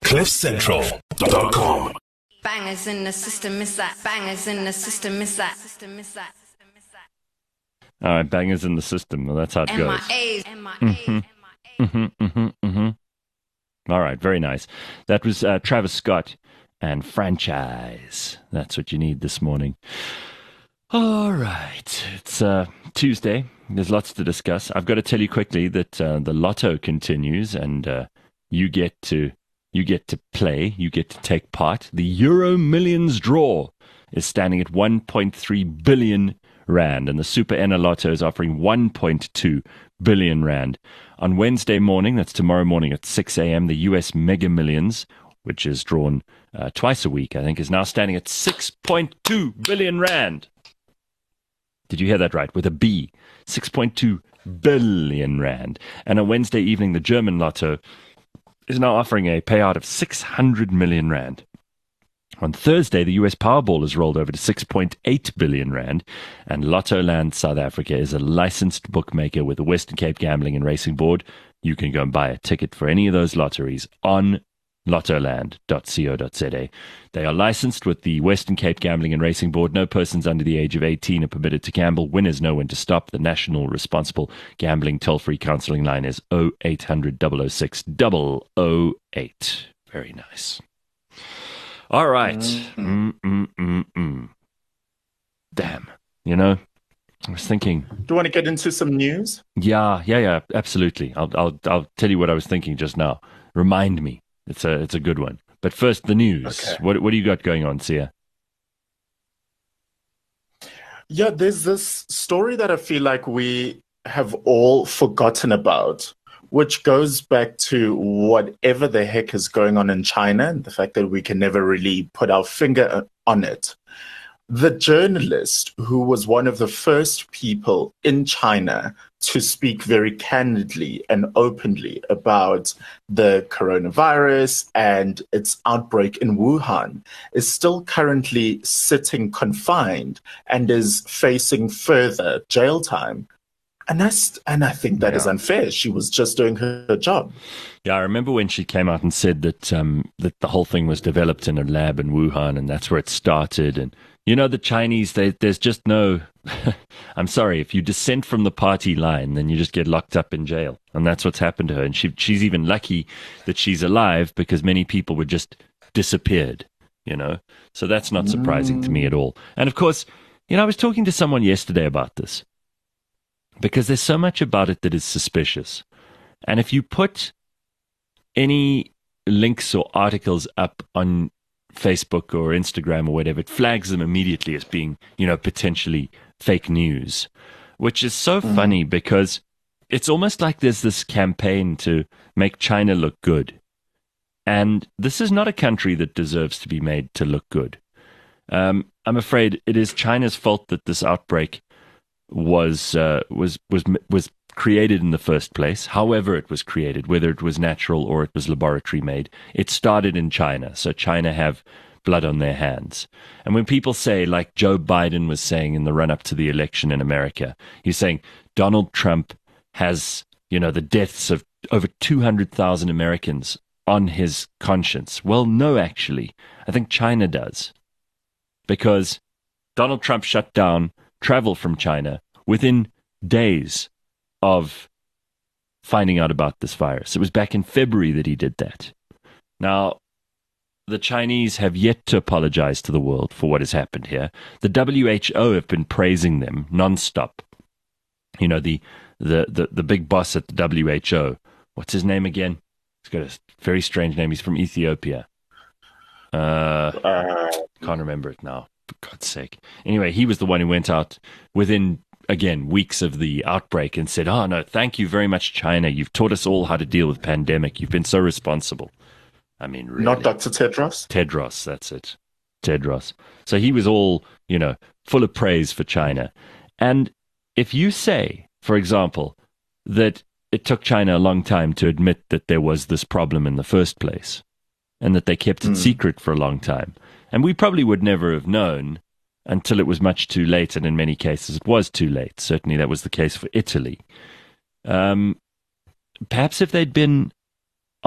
CliffCentral.com. Bangers in the system, miss that. Bangers in the system, miss that. All right, bangers in the system. Well, that's how it goes. All right, very nice. That was Travis Scott and Franchise. That's what you need this morning. All right, it's Tuesday. There's lots to discuss. I've got to tell you quickly that the lotto continues, and you get to play. You get to take part. The Euro Millions draw is standing at 1.3 billion rand, and the Super Ena Lotto is offering 1.2 billion rand. On Wednesday morning, that's tomorrow morning at 6 a.m., the US Mega Millions, which is drawn twice a week, I think, is now standing at 6.2 billion rand. Did you hear that right? With a B. 6.2 billion rand. And on Wednesday evening, the German Lotto is now offering a payout of 600 million rand. On Thursday, the US Powerball has rolled over to 6.8 billion rand, and Lottoland South Africa is a licensed bookmaker with the Western Cape Gambling and Racing Board. You can go and buy a ticket for any of those lotteries on lottoland.co.za. They are licensed with the Western Cape Gambling and Racing Board. No persons under the age of 18 are permitted to gamble. Winners know when to stop. The National Responsible Gambling Toll-Free Counselling line is 0800 006 008. Very nice. All right. Damn. You know, I was thinking. Do you want to get into some news? Yeah. Absolutely. I'll tell you what I was thinking just now. Remind me. It's a good one. But first, the news. Okay. What do you got going on, Sia? Yeah, there's this story that I feel like we have all forgotten about, which goes back to whatever the heck is going on in China and the fact that we can never really put our finger on it. The journalist who was one of the first people in China to speak very candidly and openly about the coronavirus and its outbreak in Wuhan is still currently sitting confined and is facing further jail time. And I think that is unfair. She was just doing her job. Yeah, I remember when she came out and said that that the whole thing was developed in a lab in Wuhan, and that's where it started. And you know, the Chinese, there's just no. I'm sorry, if you dissent from the party line, then you just get locked up in jail, and that's what's happened to her. And she's even lucky that she's alive, because many people were just disappeared. You know, so that's not surprising to me at all. And of course, you know, I was talking to someone yesterday about this, because there's so much about it that is suspicious. And if you put any links or articles up on Facebook or Instagram or whatever, it flags them immediately as being, you know, potentially fake news, which is so funny, because it's almost like there's this campaign to make China look good. And this is not a country that deserves to be made to look good. I'm afraid it is China's fault that this outbreak was created in the first place. However it was created, whether it was natural or it was laboratory made, it started in China. So China have blood on their hands. And when people say, like Joe Biden was saying in the run-up to the election in America, he's saying Donald Trump has, you know, the deaths of over 200,000 Americans on his conscience. Well, no, actually, I think China does, because Donald Trump shut down travel from China within days of finding out about this virus. It was back in February that he did that. Now, the Chinese have yet to apologize to the world for what has happened here. The WHO have been praising them nonstop. You know, the big boss at the WHO, what's his name again? He's got a very strange name. He's from Ethiopia. Can't remember it now, for God's sake. Anyway, he was the one who went out within, again, weeks of the outbreak and said, "Oh, no, thank you very much, China. You've taught us all how to deal with pandemic. You've been so responsible." I mean, really. Not Dr. Tedros? Tedros, that's it. Tedros. So he was all, you know, full of praise for China. And if you say, for example, that it took China a long time to admit that there was this problem in the first place, and that they kept it secret for a long time, and we probably would never have known until it was much too late, and in many cases it was too late. Certainly that was the case for Italy. Perhaps if they'd been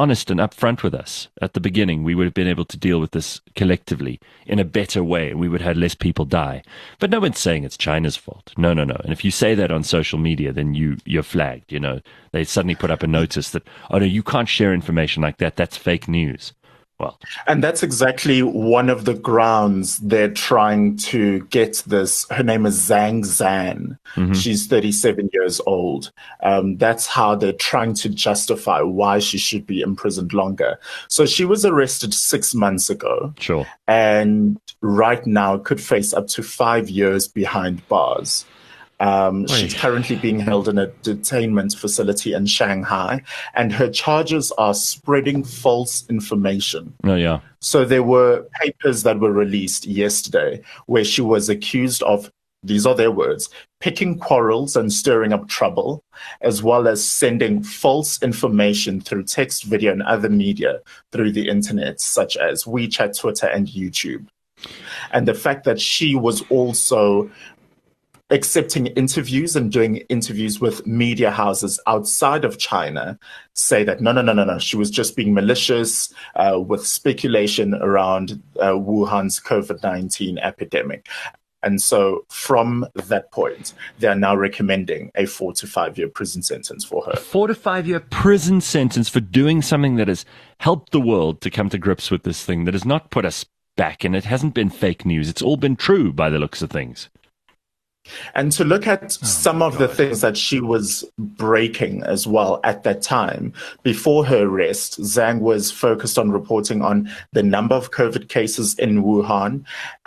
honest and upfront with us at the beginning, we would have been able to deal with this collectively in a better way, and we would have had less people die. But no one's saying it's China's fault. No. And if you say that on social media, then you're flagged. They suddenly put up a notice that, oh no, you can't share information like that. That's fake news. Well, and that's exactly one of the grounds they're trying to get this. Her name is Zhang Zan. Mm-hmm. She's 37 years old. That's how they're trying to justify why she should be imprisoned longer. So she was arrested 6 months ago. Sure. And right now could face up to 5 years behind bars. She's currently being held in a detainment facility in Shanghai, and her charges are spreading false information. Oh, yeah. So there were papers that were released yesterday where she was accused of, these are their words, picking quarrels and stirring up trouble, as well as sending false information through text, video, and other media through the internet, such as WeChat, Twitter, and YouTube. And the fact that she was also accepting interviews and doing interviews with media houses outside of China say that no, she was just being malicious with speculation around Wuhan's COVID-19 epidemic. And so from that point, they are now recommending a 4 to 5 year prison sentence for her. 4 to 5 year prison sentence for doing something that has helped the world to come to grips with this thing, that has not put us back, and it hasn't been fake news. It's all been true by the looks of things. And to look at some of the things that she was breaking as well at that time, before her arrest, Zhang was focused on reporting on the number of COVID cases in Wuhan.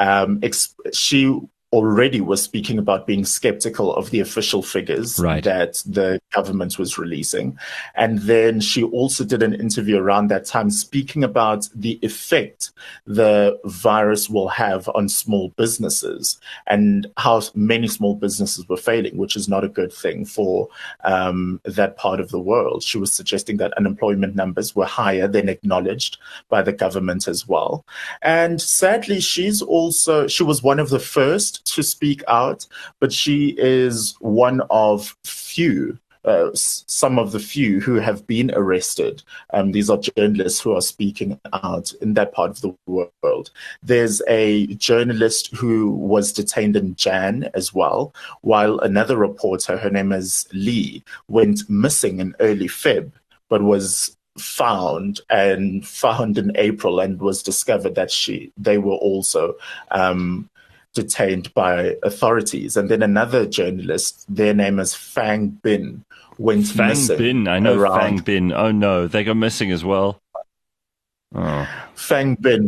She already was speaking about being skeptical of the official figures that the government was releasing. And then she also did an interview around that time speaking about the effect the virus will have on small businesses and how many small businesses were failing, which is not a good thing for that part of the world. She was suggesting that unemployment numbers were higher than acknowledged by the government as well. And sadly, she was one of the first to speak out, but she is one of some of the few who have been arrested. These are journalists who are speaking out in that part of the world. There's a journalist who was detained in Jan as well, while another reporter, her name is Lee, went missing in early Feb, but was found in April and was discovered that they were also detained by authorities. And then another journalist, their name is Fang Bin, went missing. Fang Bin, I know Fang Bin. Oh no, they got missing as well. Oh. Fang Bin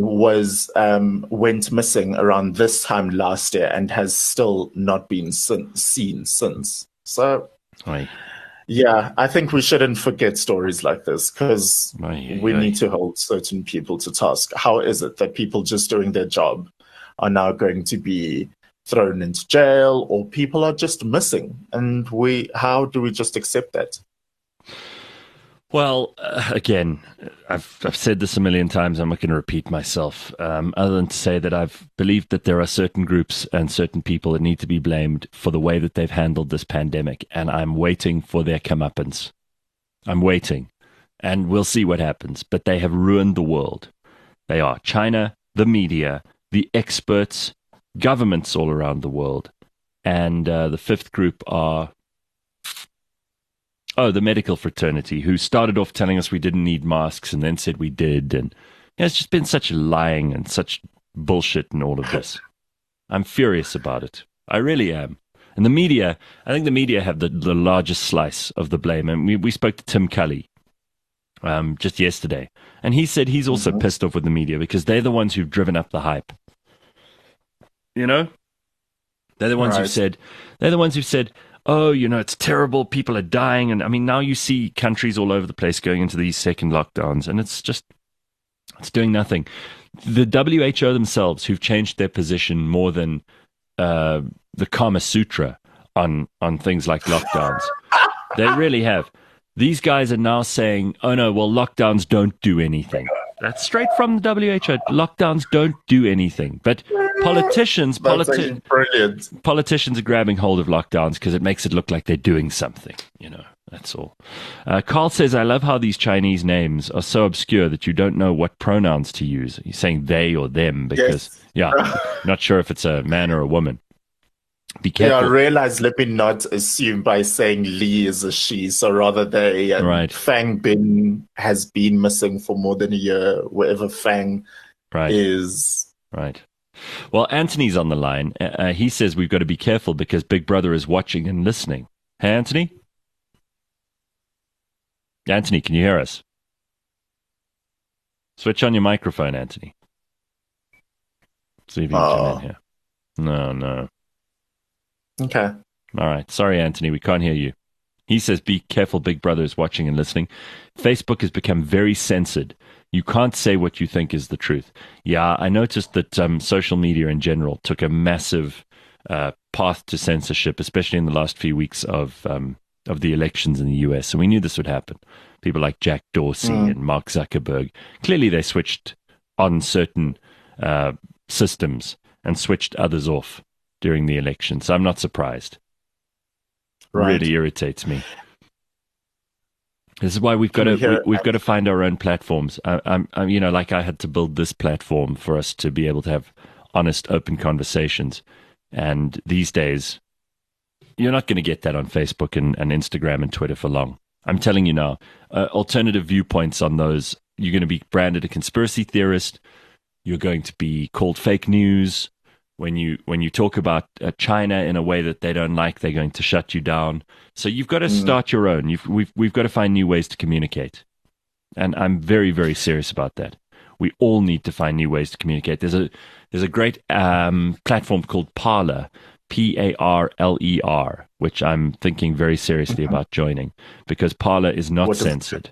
went missing around this time last year and has still not been seen since. So, yeah, I think we shouldn't forget stories like this, because we need to hold certain people to task. How is it that people just doing their job are now going to be thrown into jail, or people are just missing? And how do we just accept that? Well, again, I've said this a million times. I'm not going to repeat myself, other than to say that I've believed that there are certain groups and certain people that need to be blamed for the way that they've handled this pandemic, and I'm waiting for their comeuppance. I'm waiting, and we'll see what happens. But they have ruined the world. They are China, the media, the experts, governments all around the world. And the fifth group are, the medical fraternity, who started off telling us we didn't need masks and then said we did. And it's just been such lying and such bullshit in all of this. I'm furious about it. I really am. And the media, I think the media have the largest slice of the blame. And we spoke to Tim Cully just yesterday, and he said he's also pissed off with the media because they're the ones who've driven up the hype. They're the ones who've said, oh, it's terrible, people are dying. And I mean, now you see countries all over the place going into these second lockdowns, and it's doing nothing. The WHO themselves, who've changed their position more than the Kama Sutra on things like lockdowns, they really have. These guys are now saying, oh no, well, lockdowns don't do anything. That's straight from the WHO. Lockdowns don't do anything. But politicians are grabbing hold of lockdowns because it makes it look like they're doing something, That's all. Carl says, I love how these Chinese names are so obscure that you don't know what pronouns to use. He's saying they or them because, not sure if it's a man or a woman. Be careful. Yeah, I realize, let me not assume by saying Lee is a she, so rather they, Right. Fang Bin has been missing for more than a year, wherever Fang is. Right. Well, Anthony's on the line. He says we've got to be careful because Big Brother is watching and listening. Hey, Anthony? Anthony, can you hear us? Switch on your microphone, Anthony. See if you can come in here. No. Okay. All right. Sorry, Anthony, we can't hear you. He says, be careful, Big Brother is watching and listening. Facebook has become very censored. You can't say what you think is the truth. Yeah, I noticed that social media in general took a massive path to censorship, especially in the last few weeks of the elections in the US. And we knew this would happen. People like Jack Dorsey and Mark Zuckerberg, clearly they switched on certain systems and switched others off during the election. So I'm not surprised. Right. Really irritates me. This is why we've got to find our own platforms. I'm like I had to build this platform for us to be able to have honest, open conversations. And these days, you're not going to get that on Facebook and Instagram and Twitter for long. I'm telling you now, alternative viewpoints on those, you're going to be branded a conspiracy theorist. You're going to be called fake news. When you talk about China in a way that they don't like, they're going to shut you down. So you've got to start your own. We've got to find new ways to communicate. And I'm very, very serious about that. We all need to find new ways to communicate. There's a great platform called Parler, Parler, which I'm thinking very seriously about joining because Parler is not censored.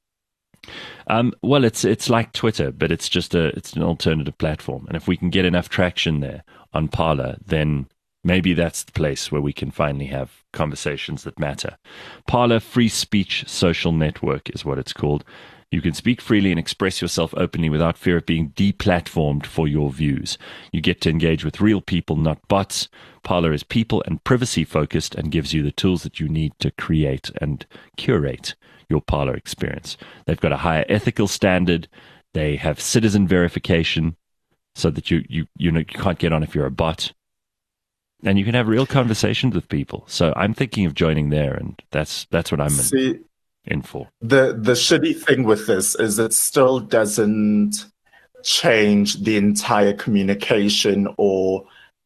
Well, it's like Twitter, but it's an alternative platform. And if we can get enough traction there on Parler, then maybe that's the place where we can finally have conversations that matter. Parler Free Speech Social Network is what it's called. You can speak freely and express yourself openly without fear of being deplatformed for your views. You get to engage with real people, not bots. Parler is people and privacy focused and gives you the tools that you need to create and curate your Parler experience. They've got a higher ethical standard. They have citizen verification so that you can't get on if you're a bot. And you can have real conversations with people. So I'm thinking of joining there, and that's what I'm in for. The shitty thing with this is it still doesn't change the entire communication or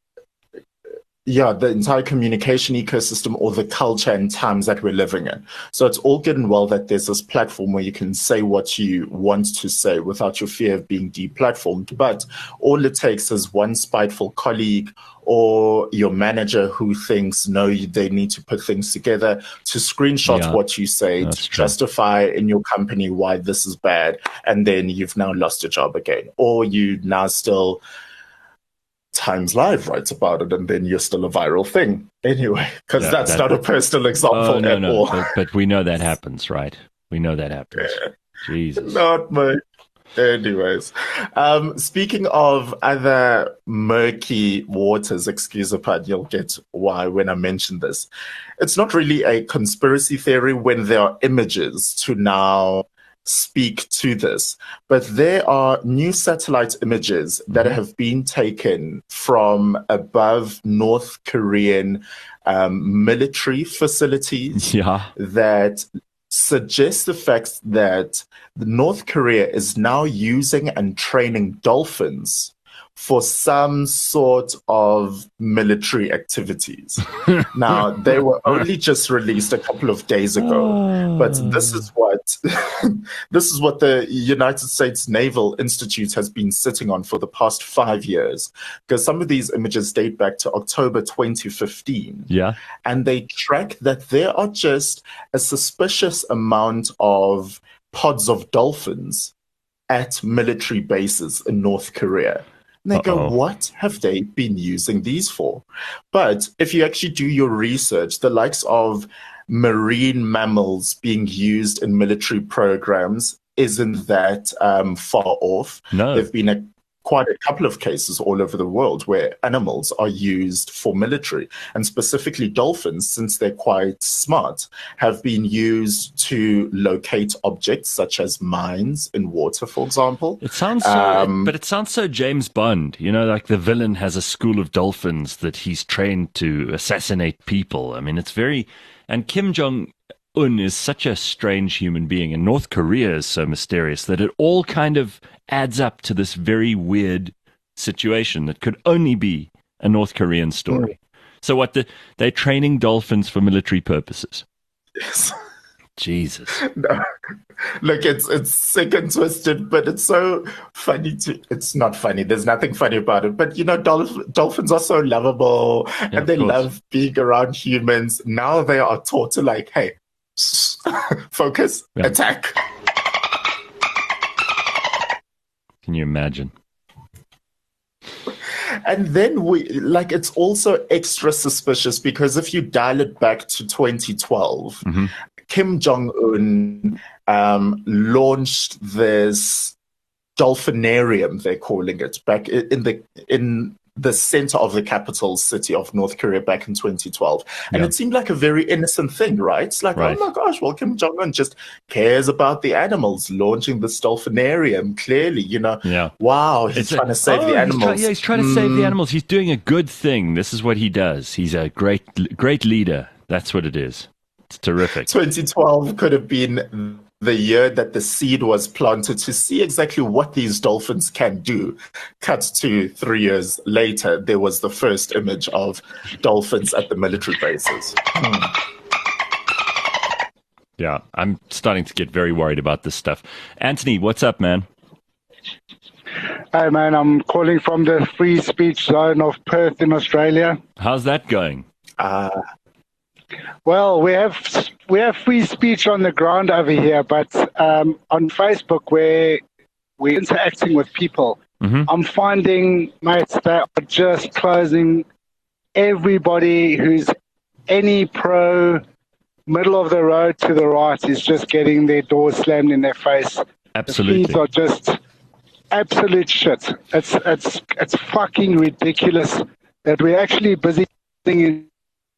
the entire communication ecosystem or the culture and times that we're living in. So it's all good and well that there's this platform where you can say what you want to say without your fear of being deplatformed. But all it takes is one spiteful colleague or your manager who thinks, no, they need to put things together to screenshot what you say, to justify in your company why this is bad. And then you've now lost your job again. Or you now still... Times Live writes about it, and then you're still a viral thing. Anyway, because that's not a personal example at all. But we know that happens, right? We know that happens. Jesus. Not much. Anyways, speaking of other murky waters, excuse the pun, you'll get why when I mention this. It's not really a conspiracy theory when there are images to now speak to this, but there are new satellite images that have been taken from above North Korean military facilities that suggest the fact that North Korea is now using and training dolphins for some sort of military activities. Now, they were only just released a couple of days ago, but this is what the United States Naval Institute has been sitting on for the past 5 years, because some of these images date back to October 2015. Yeah. And they track that there are just a suspicious amount of pods of dolphins at military bases in North Korea. And they go, what have they been using these for? But if you actually do your research, the likes of marine mammals being used in military programs isn't that far off. No. There've been quite a couple of cases all over the world where animals are used for military, and specifically dolphins, since they're quite smart, have been used to locate objects such as mines in water, for example. It sounds so, but it sounds so James Bond. You know, like the villain has a school of dolphins that he's trained to assassinate people. I mean, it's very, and Kim Jong-un is such a strange human being, and North Korea is so mysterious that it all kind of adds up to this very weird situation that could only be a North Korean story. So what, they're training dolphins for military purposes? Yes. Jesus. No. Look, it's sick and twisted, but it's so funny it's not funny. There's nothing funny about it. But, dolphins are so lovable, and they love being around humans. Now they are taught to like, hey, focus, attack. Can you imagine? And then it's also extra suspicious because if you dial it back to 2012, Kim Jong-un launched this dolphinarium, they're calling it, back in the center of the capital city of North Korea back in 2012. And it seemed like a very innocent thing, right? It's like, oh my gosh, well, Kim Jong-un just cares about the animals, launching this dolphinarium. Clearly, wow, he's trying to save the animals. He's trying to save the animals. He's doing a good thing. This is what he does. He's a great leader. That's what it is. It's terrific. 2012 could have been the year that the seed was planted to see exactly what these dolphins can do. Cut to 3 years later, there was the first image of dolphins at the military bases. Yeah, I'm starting to get very worried about this stuff. Anthony, what's up, man? Hey, man, I'm calling from the free speech zone of Perth in Australia. How's that going? Well, we have free speech on the ground over here, but on Facebook, where we're interacting with people, I'm finding, mates, that are just closing everybody who's any pro middle of the road to the right is just getting their doors slammed in their face. Absolutely. The feeds are just absolute shit. It's fucking ridiculous that we're actually busy thinking.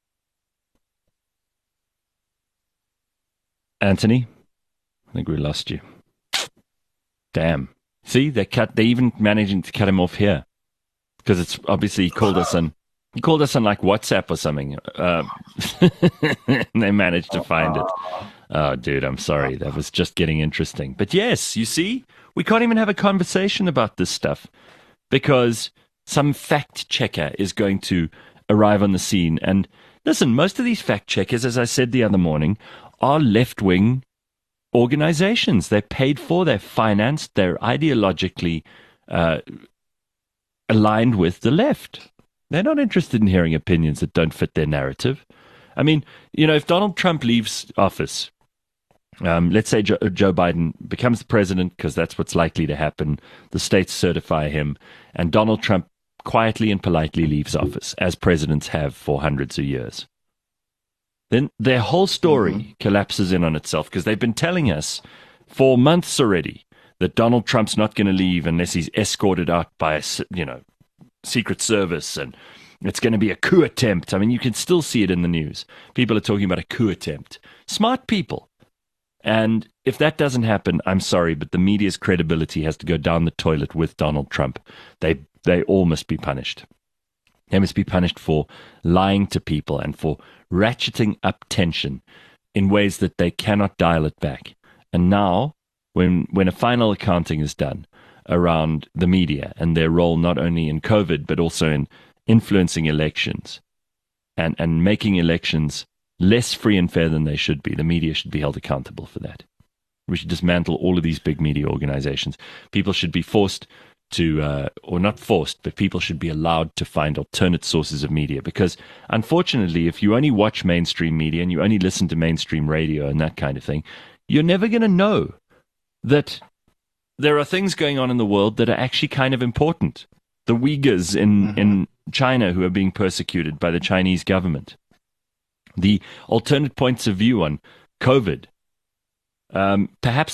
Anthony, I think we lost you. Damn. See, they even managing to cut him off here because it's obviously he called us on like WhatsApp or something. And they managed to find it. Oh, dude, I'm sorry. That was just getting interesting. But yes, you see, we can't even have a conversation about this stuff because some fact checker is going to arrive on the scene. And listen, most of these fact checkers, as I said the other morning, are left-wing organizations. They're paid for, they're financed, they're ideologically aligned with the left. They're not interested in hearing opinions that don't fit their narrative. I mean, if Donald Trump leaves office, let's say Joe Biden becomes the president, because that's what's likely to happen, the states certify him, and Donald Trump quietly and politely leaves office, as presidents have for hundreds of years. Then their whole story collapses in on itself because they've been telling us for months already that Donald Trump's not going to leave unless he's escorted out by a, Secret Service, and it's going to be a coup attempt. I mean, you can still see it in the news. People are talking about a coup attempt. Smart people. And if that doesn't happen, I'm sorry, but the media's credibility has to go down the toilet with Donald Trump. They all must be punished. They must be punished for lying to people and for ratcheting up tension in ways that they cannot dial it back. And now, when a final accounting is done around the media and their role not only in COVID, but also in influencing elections and making elections less free and fair than they should be, the media should be held accountable for that. We should dismantle all of these big media organizations. People should be forced to, or not forced, but people should be allowed to find alternate sources of media. Because unfortunately, if you only watch mainstream media and you only listen to mainstream radio and that kind of thing, you're never going to know that there are things going on in the world that are actually kind of important. The Uyghurs in China who are being persecuted by the Chinese government. The alternate points of view on COVID. Perhaps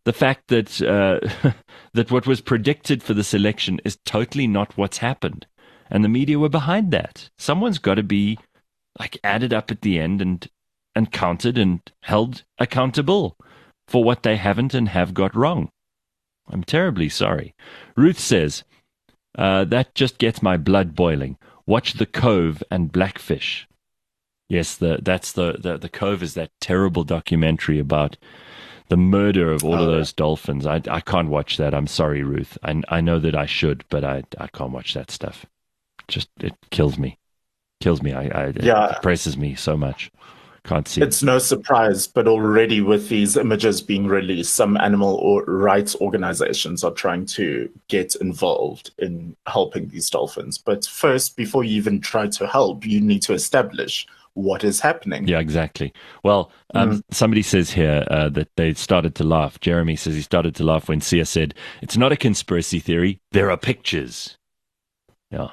the fact that that what was predicted for this election is totally not what's happened, and the media were behind that. Someone's got to be like added up at the end and counted and held accountable for what they haven't and have got wrong. I'm terribly sorry. Ruth says, that just gets my blood boiling. Watch The Cove and Blackfish. Yes, the Cove is that terrible documentary about the murder of all of those dolphins. I can't watch that. I'm sorry, Ruth. I know that I should, but I can't watch that stuff. Just, it kills me. It depresses me so much. Can't see it's no surprise, but already with these images being released, some animal rights organizations are trying to get involved in helping these dolphins. But first, before you even try to help, you need to establish what is happening. Yeah, exactly. Well, somebody says here that they started to laugh. Jeremy says he started to laugh when Sia said, "It's not a conspiracy theory. There are pictures." Yeah.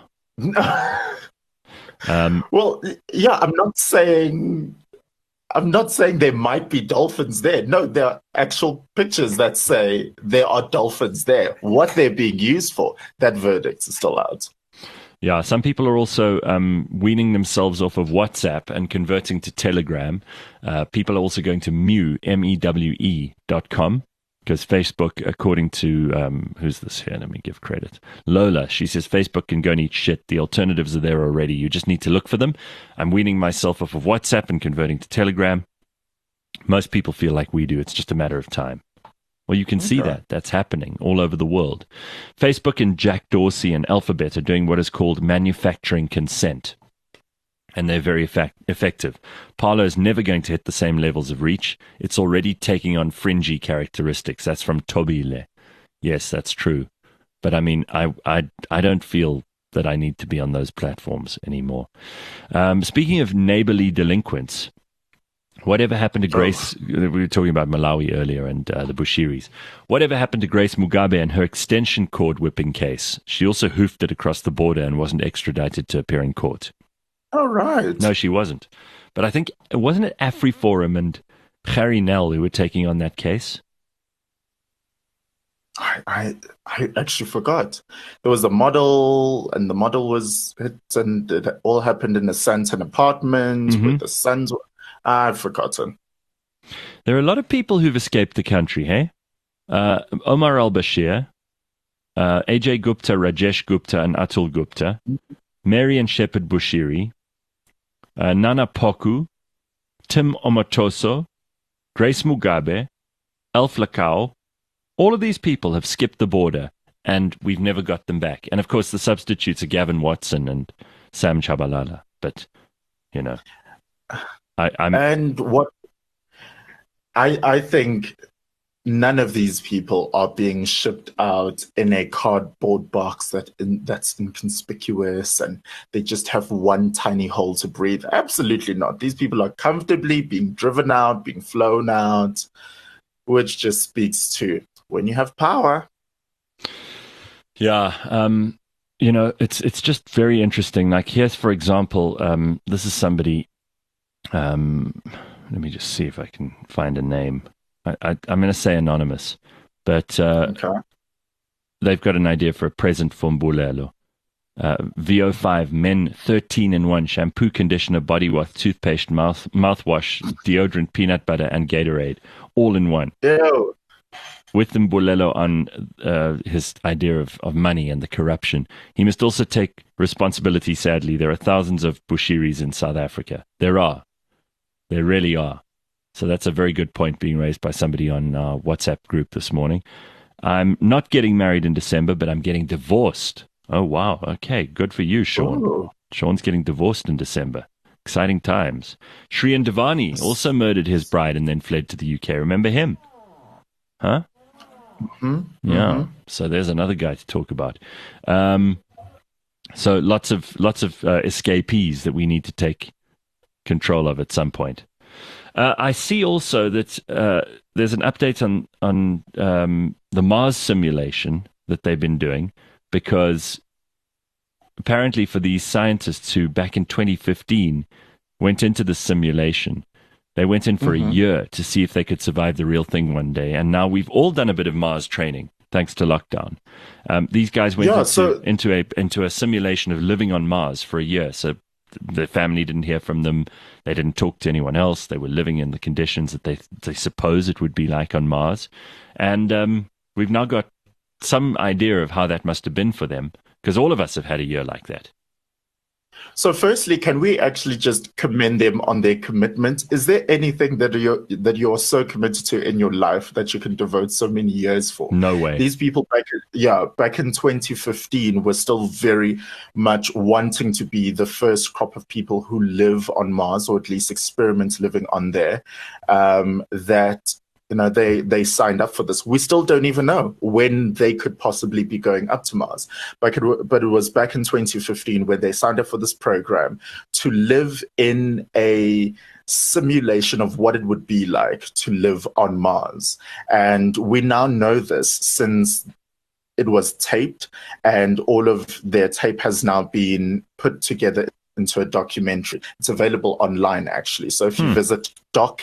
Well, yeah, I'm not saying there might be dolphins there. No, there are actual pictures that say there are dolphins there. What they're being used for, that verdict is still out. Yeah, some people are also weaning themselves off of WhatsApp and converting to Telegram. People are also going to mewe.com because Facebook, according to, who's this here? Let me give credit. Lola, she says, Facebook can go and eat shit. The alternatives are there already. You just need to look for them. I'm weaning myself off of WhatsApp and converting to Telegram. Most people feel like we do. It's just a matter of time. Well, you can see that. That's happening all over the world. Facebook and Jack Dorsey and Alphabet are doing what is called manufacturing consent. And they're very effective. Parler is never going to hit the same levels of reach. It's already taking on fringy characteristics. That's from Tobile. Yes, that's true. But I mean, I don't feel that I need to be on those platforms anymore. Speaking of neighborly delinquents, whatever happened to Grace? We were talking about Malawi earlier and the Bushiris. Whatever happened to Grace Mugabe and her extension cord whipping case? She also hoofed it across the border and wasn't extradited to appear in court. All right. No, she wasn't. But I think, wasn't it AfriForum and Harry Nell who were taking on that case? I actually forgot. There was a model, and the model was hit, and it all happened in a Santon apartment with the sons. I've forgotten. There are a lot of people who've escaped the country, hey? Omar al-Bashir, Ajay Gupta, Rajesh Gupta, and Atul Gupta, Mary and Shepherd Bushiri, Nana Poku, Tim Omotoso, Grace Mugabe, Alf Lakau. All of these people have skipped the border, and we've never got them back. And, of course, the substitutes are Gavin Watson and Sam Chabalala. But, you know, I think none of these people are being shipped out in a cardboard box that's inconspicuous and they just have one tiny hole to breathe. Absolutely not. These people are comfortably being driven out, being flown out, which just speaks to when you have power. Yeah. You know, it's just very interesting. Like, here's, for example, this is somebody. Let me just see if I can find a name. I'm going to say anonymous, but they've got an idea for a present for Mbulelo. VO5 men 13 in 1: shampoo, conditioner, body wash, toothpaste, mouthwash, deodorant, peanut butter, and Gatorade, all in one. Ew. With Mbulelo on his idea of money and the corruption, he must also take responsibility. Sadly, there are thousands of Bushiris in South Africa. There really are. So that's a very good point being raised by somebody on our WhatsApp group this morning. I'm not getting married in December, but I'm getting divorced. Oh, wow. Okay, good for you, Sean. Ooh. Sean's getting divorced in December. Exciting times. Shrien Devani also murdered his bride and then fled to the UK. Remember him? Huh? Mm-hmm. Yeah. Mm-hmm. So there's another guy to talk about. So lots of escapees that we need to take control of at some point. I see also that there's an update on the Mars simulation that they've been doing, because apparently for these scientists who back in 2015 went into the simulation, They went in for a year to see if they could survive the real thing one day. And now we've all done a bit of Mars training, thanks to lockdown. These guys went into a simulation of living on Mars for a year. So the family didn't hear from them. They didn't talk to anyone else. They were living in the conditions that they suppose it would be like on Mars. And we've now got some idea of how that must have been for them, because all of us have had a year like that. So firstly, can we actually just commend them on their commitment? Is there anything that you're so committed to in your life that you can devote so many years for? No way. These people back in 2015 were still very much wanting to be the first crop of people who live on Mars, or at least experiment living on there. They signed up for this. We still don't even know when they could possibly be going up to Mars. But it was back in 2015 when they signed up for this program to live in a simulation of what it would be like to live on Mars. And we now know this since it was taped, and all of their tape has now been put together into a documentary. It's available online, actually. So if you visit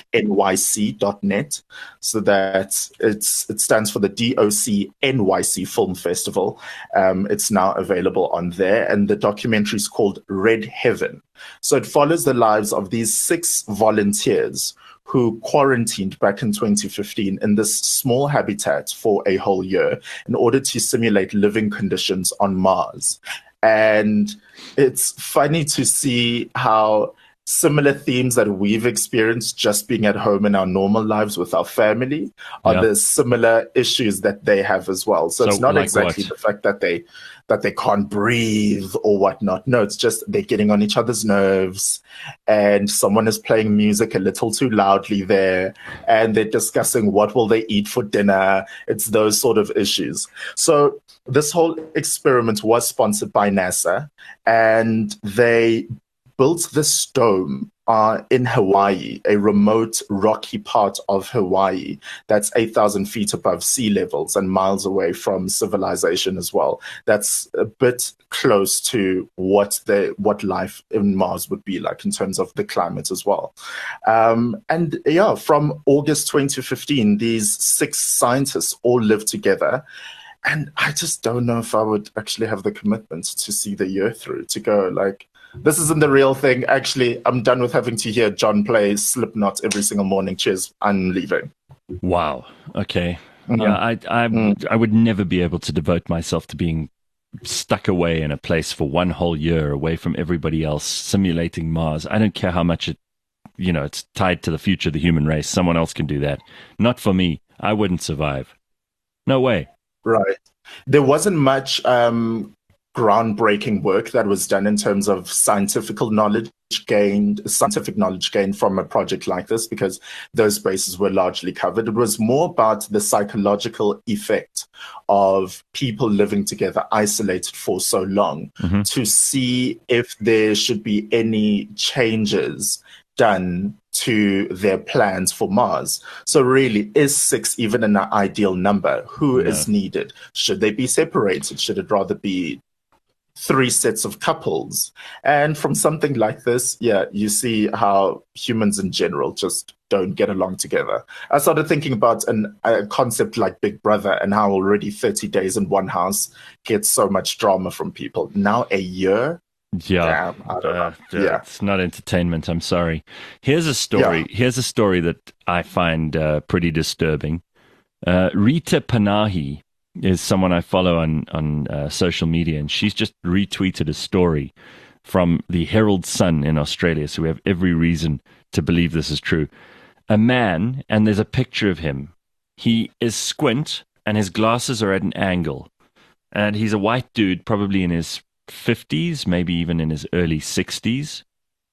docnyc.net, so that it stands for the DOC NYC Film Festival. It's now available on there, and the documentary is called Red Heaven. So it follows the lives of these 6 volunteers who quarantined back in 2015 in this small habitat for a whole year in order to simulate living conditions on Mars. And it's funny to see how similar themes that we've experienced just being at home in our normal lives with our family are the similar issues that they have as well. So it's not like exactly the fact that they can't breathe or whatnot. No, it's just they're getting on each other's nerves, and someone is playing music a little too loudly there, and they're discussing what will they eat for dinner. It's those sort of issues. So this whole experiment was sponsored by NASA, and they built this dome in Hawaii, a remote rocky part of Hawaii that's 8,000 feet above sea levels and miles away from civilization as well. That's a bit close to what life in Mars would be like in terms of the climate as well. From August 2015, these 6 scientists all lived together. And I just don't know if I would actually have the commitment to see the year through, to go like, this isn't the real thing. Actually, I'm done with having to hear John play Slipknot every single morning. Cheers, I'm leaving. Wow. Okay. Yeah, I would never be able to devote myself to being stuck away in a place for one whole year away from everybody else, simulating Mars. I don't care how much it's tied to the future of the human race. Someone else can do that. Not for me. I wouldn't survive. No way. Right. There wasn't much groundbreaking work that was done in terms of scientific knowledge gained from a project like this, because those bases were largely covered. It was more about the psychological effect of people living together isolated for so long, to see if there should be any changes done to their plans for Mars. So really, is 6 even an ideal number? Who is needed? Should they be separated? Should it rather be 3 sets of couples? And from something like this, you see how humans in general just don't get along together. I started thinking about a concept like Big Brother, and how already 30 days in one house gets so much drama from people. Now a year? Yeah, damn, I don't know. It's not entertainment. I'm sorry. Here's a story. Here's a story that I find pretty disturbing. Rita Panahi is someone I follow on social media, and she's just retweeted a story from the Herald Sun in Australia. So we have every reason to believe this is true. A man, and there's a picture of him. He is squint, and his glasses are at an angle, and he's a white dude, probably in his 50s, maybe even in his early 60s.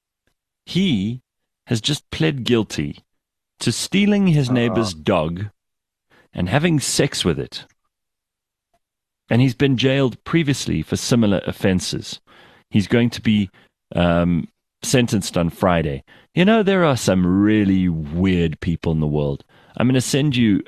He has just pled guilty to stealing his neighbor's dog and having sex with it. And he's been jailed previously for similar offenses. He's going to be sentenced on Friday. You know, there are some really weird people in the world. I'm going to send you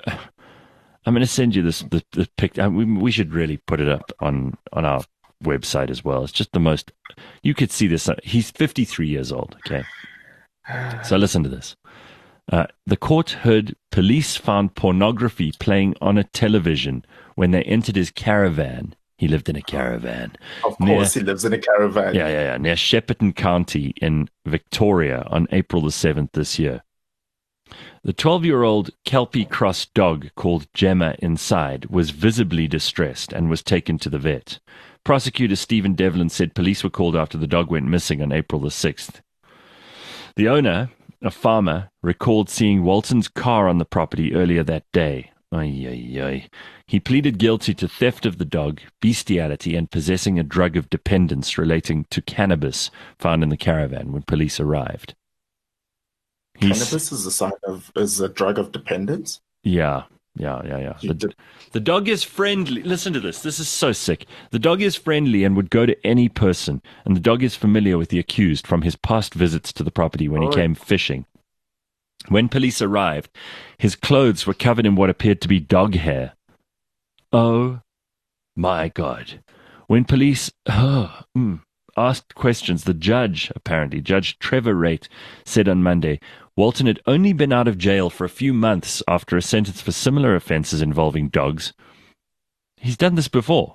this picture. We should really put it up on our website as well. It's just the most, you could see this. He's 53 years old. Okay. So listen to this. The court heard police found pornography playing on a television when they entered his caravan. He lived in a caravan. Of course, he lives in a caravan. Yeah. Near Shepparton County in Victoria on April the 7th this year. The 12-year-old Kelpie Cross dog called Gemma inside was visibly distressed and was taken to the vet. Prosecutor Stephen Devlin said police were called after the dog went missing on April the 6th. The owner, a farmer, recalled seeing Walton's car on the property earlier that day. He pleaded guilty to theft of the dog, bestiality, and possessing a drug of dependence relating to cannabis found in the caravan when police arrived. Cannabis is a drug of dependence? Yeah. The dog is friendly. Listen to this. This is so sick. The dog is friendly and would go to any person, and the dog is familiar with the accused from his past visits to the property when he came fishing. When police arrived, his clothes were covered in what appeared to be dog hair. Oh, my God. When police asked questions, the judge, apparently, Judge Trevor Raitt, said on Monday, Walton had only been out of jail for a few months after a sentence for similar offences involving dogs. He's done this before.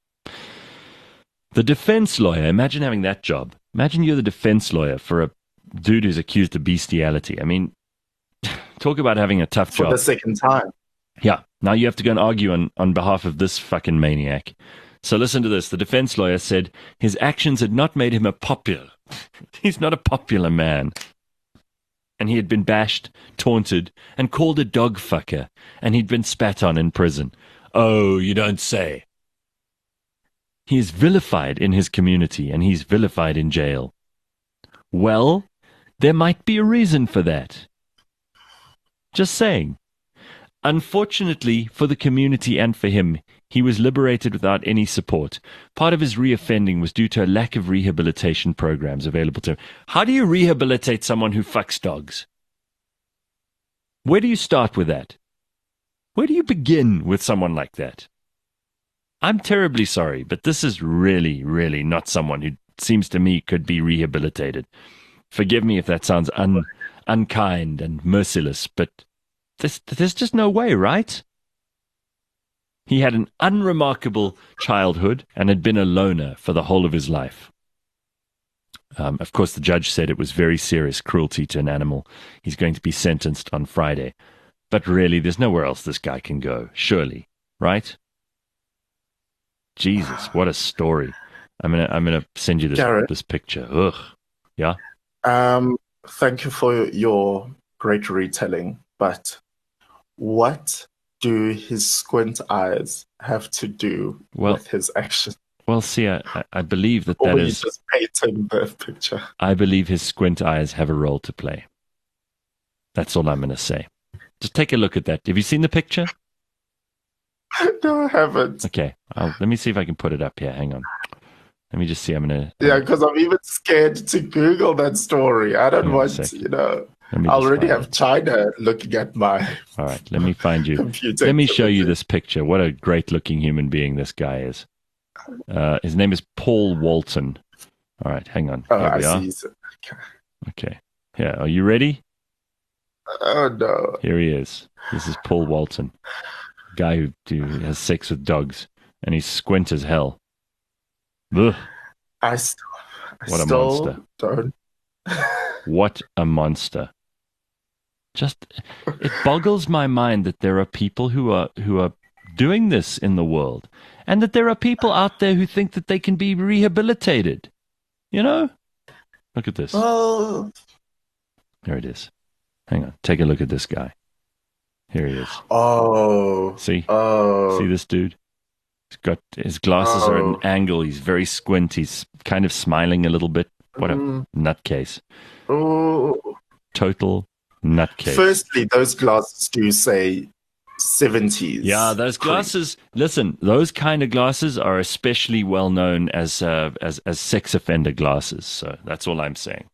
The defense lawyer, imagine having that job. Imagine you're the defense lawyer for a dude who's accused of bestiality. I mean, talk about having a tough job. For the second time. Yeah. Now you have to go and argue on behalf of this fucking maniac. So listen to this. The defense lawyer said his actions had not made him a popular. He's not a popular man. And he had been bashed, taunted, and called a dog fucker. And he'd been spat on in prison. Oh, you don't say. He is vilified in his community, and he's vilified in jail. Well, there might be a reason for that. Just saying. Unfortunately for the community and for him, he was liberated without any support. Part of his reoffending was due to a lack of rehabilitation programs available to him. How do you rehabilitate someone who fucks dogs? Where do you start with that? Where do you begin with someone like that? I'm terribly sorry, but this is really, really not someone who seems to me could be rehabilitated. Forgive me if that sounds unkind and merciless, but there's just no way, right? He had an unremarkable childhood and had been a loner for the whole of his life. Of course, the judge said it was very serious cruelty to an animal. He's going to be sentenced on Friday. But really, there's nowhere else this guy can go, surely, right? Jesus, what a story. I'm gonna send you this picture. Ugh. Yeah? Thank you for your great retelling, but what do his squint eyes have to do with his action? Well, see, I believe that or is... you just painting the picture? I believe his squint eyes have a role to play. That's all I'm going to say. Just take a look at that. Have you seen the picture? No, I haven't. Okay, let me see if I can put it up here. Hang on. Let me just see. I'm going to... Yeah, because I'm even scared to Google that story. I don't want, I already have China looking at my... All right, let me find you. Computer. Let me show you this picture. What a great-looking human being this guy is. His name is Paul Walton. All right, hang on. Oh, Here we are. See. Okay. Yeah, are you ready? Oh, no. Here he is. This is Paul Walton. Guy who has sex with dogs. And he's squint as hell. Ugh. What a monster. Don't. What a monster. Just, it boggles my mind that there are people who are doing this in the world. And that there are people out there who think that they can be rehabilitated. You know? Look at this. Oh. There it is. Hang on. Take a look at this guy. Here he is. Oh. See? Oh. See this dude? He's got his glasses are at an angle. He's very squint. He's kind of smiling a little bit. What a nutcase. Oh. Total nutcase. Firstly, those glasses do say 70s. Yeah, those glasses. Listen, those kind of glasses are especially well known as sex offender glasses. So that's all I'm saying.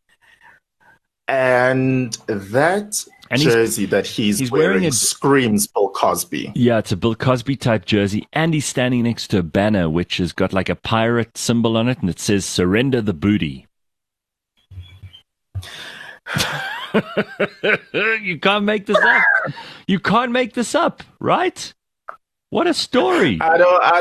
And that jersey that he's wearing screams Bill Cosby. Yeah, it's a Bill Cosby type jersey, and he's standing next to a banner which has got like a pirate symbol on it, and it says "Surrender the Booty." You can't make this up. You can't make this up, right? What a story. I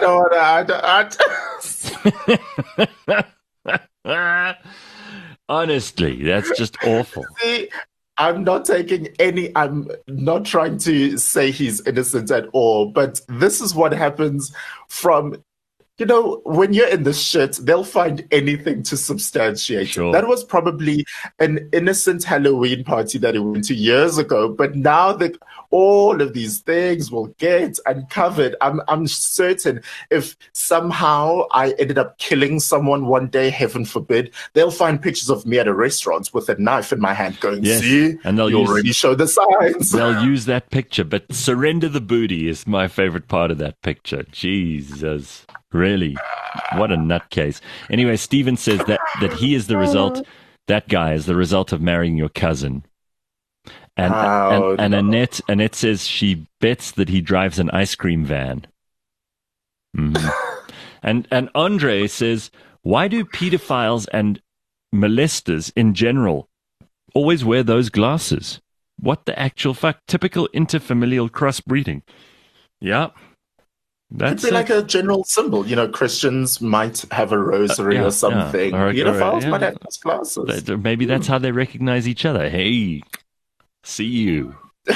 don't. Honestly, that's just awful. See, I'm not trying to say he's innocent at all, but this is what happens from, when you're in the shit, they'll find anything to substantiate. Sure. That was probably an innocent Halloween party that he went to years ago, but now that all of these things will get uncovered, I'm certain if somehow I ended up killing someone one day, heaven forbid, they'll find pictures of me at a restaurant with a knife in my hand going, yes. See, and they'll already show the signs. They'll use that picture, but surrender the booty is my favorite part of that picture. Jesus. Really? What a nutcase. Anyway, Stephen says that he is the result, that guy is the result of marrying your cousin. And Annette says she bets that he drives an ice cream van. Mm-hmm. and Andre says, why do pedophiles and molesters in general always wear those glasses? What the actual fuck? Typical interfamilial crossbreeding. Yeah. It'd be like a general symbol. Christians might have a rosary or something. Yeah. Pedophiles might have those glasses. Maybe that's how they recognize each other. Hey, see you.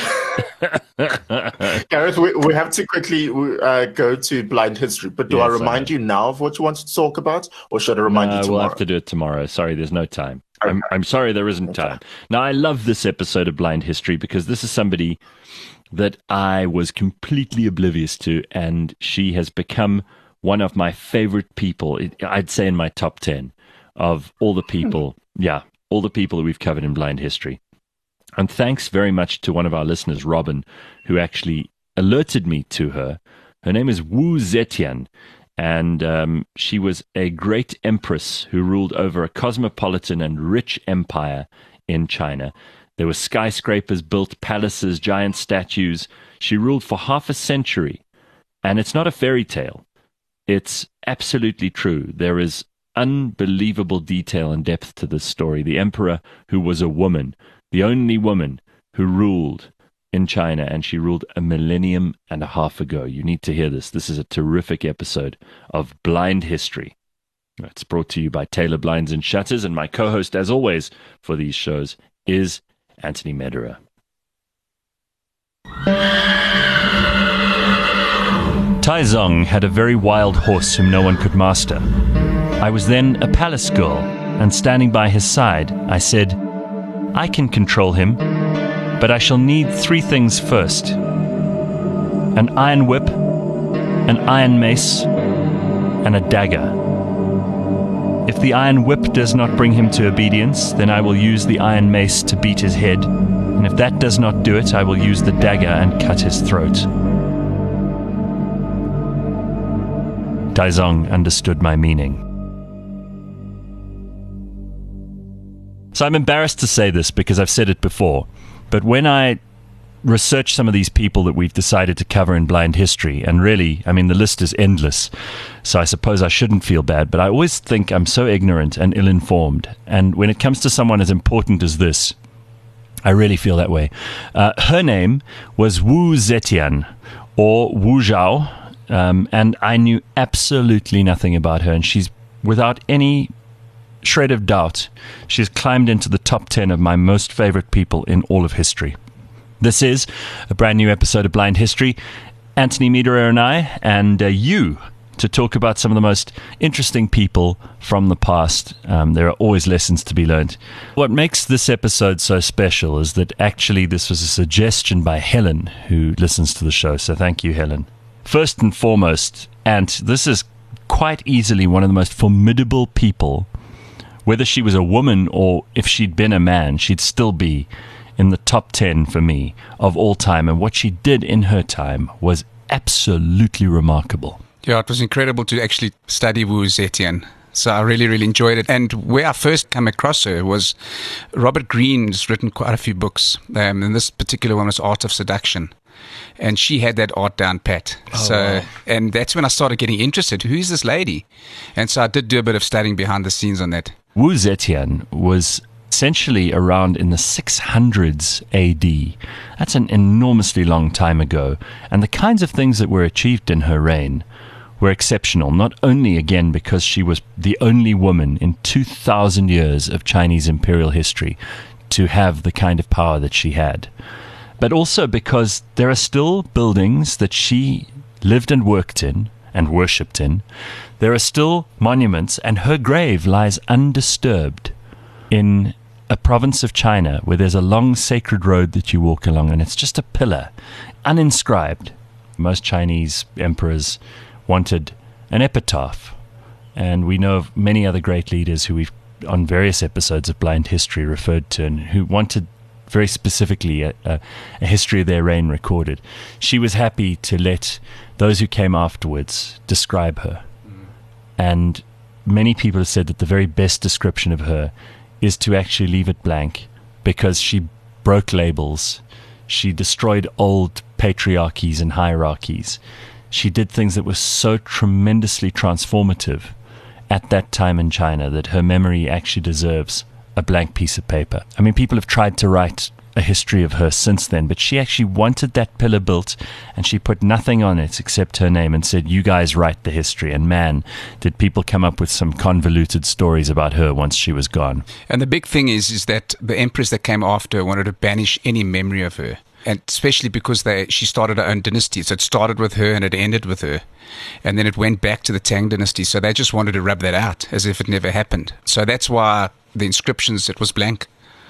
Gareth, we have to quickly go to blind history, but do I remind you now of what you wanted to talk about, or should I remind you tomorrow? We'll have to do it tomorrow. Sorry, there's no time. Okay. I'm sorry there isn't time. Now, I love this episode of Blind History because this is somebody that I was completely oblivious to, and she has become one of my favorite people. I'd say in my top 10 of all the people, all the people that we've covered in Blind History. And thanks very much to one of our listeners, Robin, who actually alerted me to her. Her name is Wu Zetian, and she was a great empress who ruled over a cosmopolitan and rich empire in China. There were skyscrapers built, palaces, giant statues. She ruled for half a century. And it's not a fairy tale. It's absolutely true. There is unbelievable detail and depth to this story. The emperor, who was a woman, the only woman who ruled in China, and she ruled 1.5 millennium ago. You need to hear this. This is a terrific episode of Blind History. It's brought to you by Taylor Blinds and Shutters, and my co-host, as always, for these shows is Anthony Mederer. Taizong had a very wild horse whom no one could master. I was then a palace girl, and standing by his side, I said, I can control him, but I shall need 3 things first. An iron whip, an iron mace, and a dagger. If the iron whip does not bring him to obedience, then I will use the iron mace to beat his head, and if that does not do it, I will use the dagger and cut his throat. Taizong understood my meaning. So I'm embarrassed to say this because I've said it before, but when I research some of these people that we've decided to cover in Blind History, and really, I mean, the list is endless, so I suppose I shouldn't feel bad, but I always think I'm so ignorant and ill-informed, and when it comes to someone as important as this, I really feel that way. Her name was Wu Zetian, or Wu Zhao, and I knew absolutely nothing about her, and she's, without any shred of doubt, she's climbed into the top 10 of my most favorite people in all of history. This is a brand new episode of Blind History. Anthony Mederer and I, and you, to talk about some of the most interesting people from the past. There are always lessons to be learned. What makes this episode so special is that actually this was a suggestion by Helen, who listens to the show. So thank you, Helen. First and foremost, Ant, this is quite easily one of the most formidable people. Whether she was a woman or if she'd been a man, she'd still be in the top 10 for me of all time. And what she did in her time was absolutely remarkable. Yeah, it was incredible to actually study Wu Zetian. So I really, really enjoyed it. And where I first came across her was Robert Greene's written quite a few books. And this particular one was Art of Seduction. And she had that art down pat. Wow. And that's when I started getting interested. Who is this lady? And so I did do a bit of studying behind the scenes on that. Wu Zetian was essentially around in the 600s AD. That's an enormously long time ago. And the kinds of things that were achieved in her reign were exceptional, not only, again, because she was the only woman in 2,000 years of Chinese imperial history to have the kind of power that she had, but also because there are still buildings that she lived and worked in and worshipped in. There are still monuments, and her grave lies undisturbed in a province of China where there's a long sacred road that you walk along, and it's just a pillar, uninscribed. Most Chinese emperors wanted an epitaph, and we know of many other great leaders who we've, on various episodes of Blind History, referred to, and who wanted very specifically a history of their reign recorded. She was happy to let those who came afterwards describe her. And many people have said that the very best description of her is to actually leave it blank, because she broke labels. She destroyed old patriarchies and hierarchies. She did things that were so tremendously transformative at that time in China that her memory actually deserves a blank piece of paper. I mean, people have tried to write a history of her since then, but she actually wanted that pillar built, and she put nothing on it except her name and said, you guys write the history. And man, did people come up with some convoluted stories about her once she was gone. And the big thing is that the emperors that came after her wanted to banish any memory of her. And especially because she started her own dynasty. So it started with her and it ended with her. And then it went back to the Tang dynasty. So they just wanted to rub that out as if it never happened. So that's why the inscriptions, it was blank.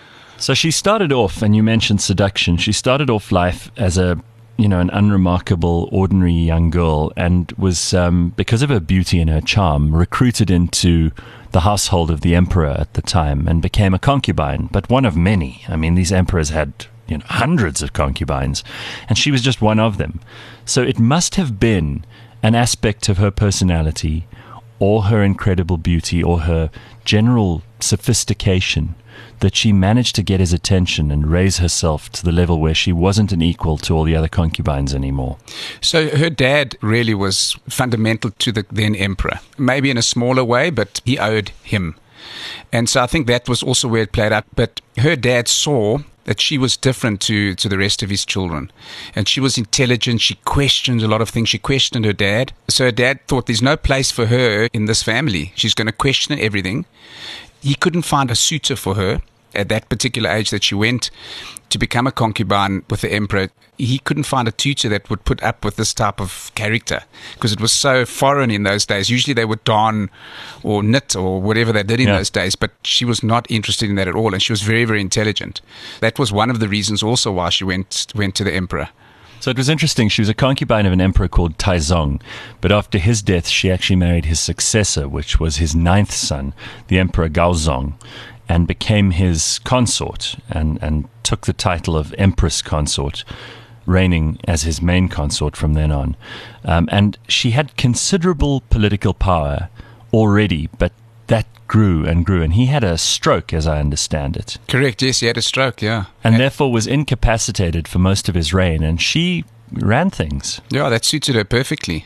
So she started off, and you mentioned seduction, she started off life as an unremarkable, ordinary young girl, and was, because of her beauty and her charm, recruited into the household of the emperor at the time and became a concubine, but one of many. I mean, these emperors had hundreds of concubines, and she was just one of them. So it must have been an aspect of her personality, or her incredible beauty, or her general sophistication, that she managed to get his attention and raise herself to the level where she wasn't an equal to all the other concubines anymore. So her dad really was fundamental to the then emperor, maybe in a smaller way, but he owed him. And so I think that was also where it played out. But her dad saw that she was different to the rest of his children. And she was intelligent. She questioned a lot of things. She questioned her dad. So her dad thought there's no place for her in this family. She's going to question everything. He couldn't find a suitor for her at that particular age that she went to become a concubine with the emperor. He couldn't find a tutor that would put up with this type of character because it was so foreign in those days. Usually they would darn or knit or whatever they did in those days, but she was not interested in that at all, and she was very, very intelligent. That was one of the reasons also why she went to the emperor. So it was interesting. She was a concubine of an emperor called Taizong, but after his death, she actually married his successor, which was his 9th son, the Emperor Gaozong, and became his consort and took the title of Empress Consort, reigning as his main consort from then on. And she had considerable political power already, but that grew and grew. And he had a stroke, as I understand it. Correct, yes, he had a stroke, yeah. And therefore was incapacitated for most of his reign, and she ran things. Yeah, that suited her perfectly.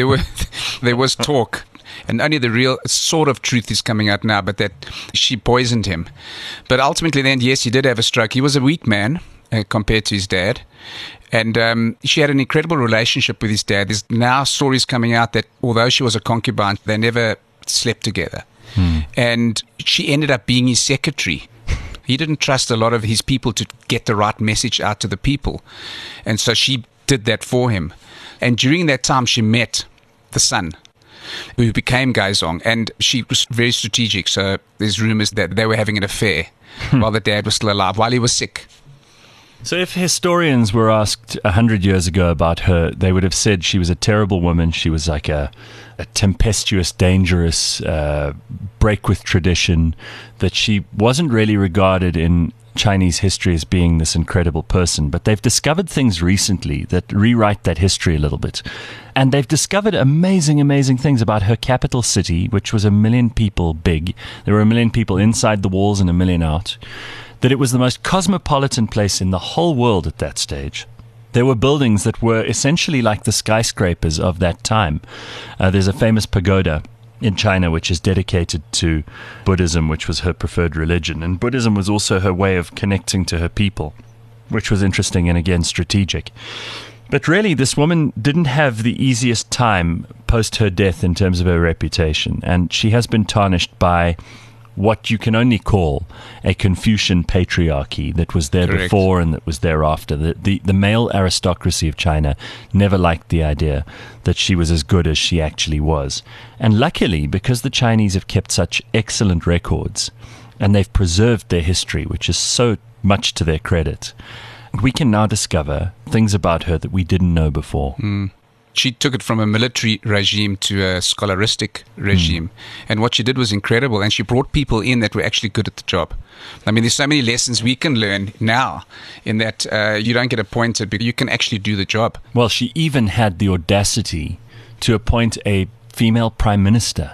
There was talk. And only the real sort of truth is coming out now, but that she poisoned him. But ultimately then, yes, he did have a stroke. He was a weak man compared to his dad. And she had an incredible relationship with his dad. There's now stories coming out that although she was a concubine, they never slept together. And she ended up being his secretary. He didn't trust a lot of his people to get the right message out to the people. And so she did that for him. And during that time, she met the son, who became Gaozong, and she was very strategic. So there's rumors that they were having an affair while the dad was still alive, while he was sick. So if historians were asked 100 years ago about her, they would have said she was a terrible woman. She was like a tempestuous, dangerous, break with tradition, that she wasn't really regarded in Chinese history as being this incredible person. But they've discovered things recently that rewrite that history a little bit. And they've discovered amazing, amazing things about her capital city, which was 1 million people big. There were 1 million people inside the walls and 1 million out. That it was the most cosmopolitan place in the whole world at that stage. There were buildings that were essentially like the skyscrapers of that time. There's a famous pagoda in China, which is dedicated to Buddhism, which was her preferred religion. And Buddhism was also her way of connecting to her people, which was interesting and, again, strategic. But really, this woman didn't have the easiest time post her death in terms of her reputation. And she has been tarnished by what you can only call a Confucian patriarchy that was there Correct. before and that was thereafter. The male aristocracy of China never liked the idea that she was as good as she actually was. And luckily, because the Chinese have kept such excellent records and they've preserved their history, which is so much to their credit, we can now discover things about her that we didn't know before. She took it from a military regime to a scholaristic regime. And what she did was incredible. And she brought people in that were actually good at the job. I mean, there's so many lessons we can learn now in that you don't get appointed, but you can actually do the job. Well, she even had the audacity to appoint a female prime minister